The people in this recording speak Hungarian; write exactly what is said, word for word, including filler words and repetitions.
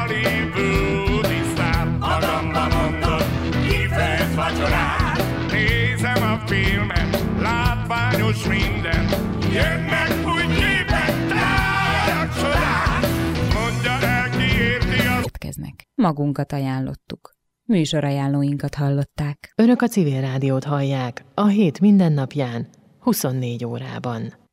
hollywoodi sztár. Magamba mondott, kifejez vacsorát. Nézem a filmet, látványos minden. Jönnek új képek, tájak csodák. Mondja el, ki érti az... Keznek. Magunkat ajánlottuk. Műsorajánlóinkat hallották. Önök a Civil Rádiót hallják a hét minden napján, huszonnégy órában.